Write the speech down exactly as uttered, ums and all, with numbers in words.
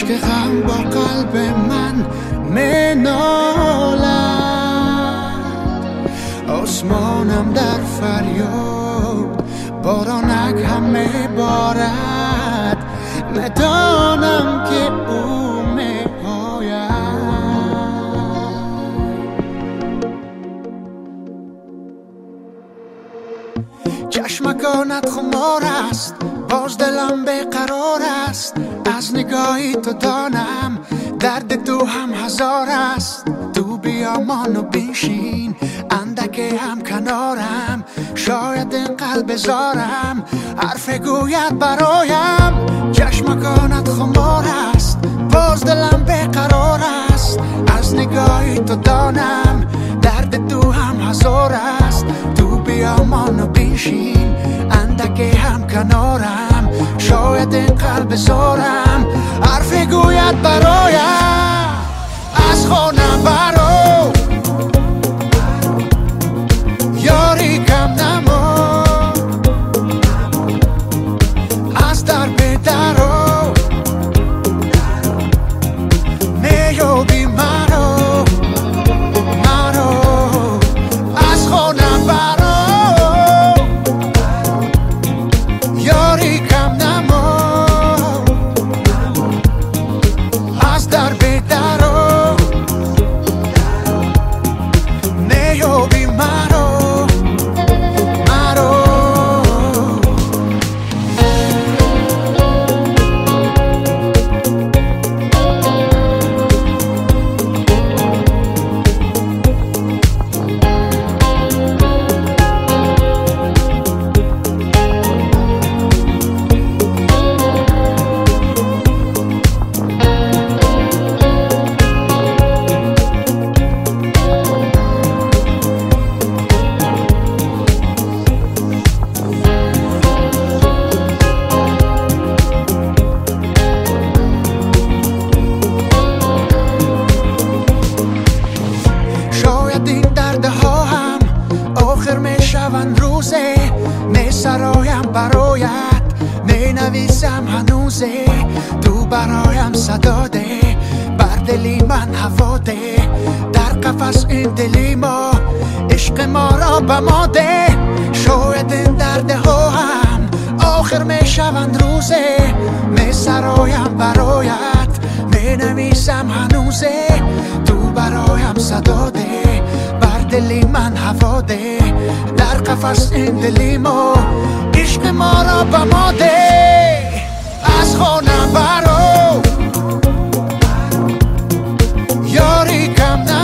عشق غم با قلب من منالد، آسمانم در فریاد بارانک هم میبارد، میدانم که او میآید. چشمکانت خمار است، باز دلم بیقرار است، از نگاهی تو دانم درد تو هم هزار است. تو بیا منو بنشین اندکی هم کنارم، شاید این قلب زارم حرف گوید برایم. چشمکانت خمار است، باز دلم بیقرار است، از نگاهی تو دانم درد تو هم هزار است. تو بیا منو بنشین اندکی هم کنارم، شاید این قلب زارم حرف گوید برایم. از خانم برو یاری کم نما، از در به درو نیابی مرو مرو. از خانم برو یاری کم نما، از در به درو نیابی مرو مرو. آخر می شوند روزه می سرایم برایت، می نویسم هنوزه تو برایم صدا ده، بر دلی من هوا ده، در قفس این دلی ما عشق ما را به ما ده. شاید این درد ها هم آخر می شوند روزه می سرایم برایت، می نویسم هنوزه تو برایم صدا ده، بر دلی من هوا ده، در قفس این دلی ما عشق ما را به ما ده. از خانم برو یاری کم نه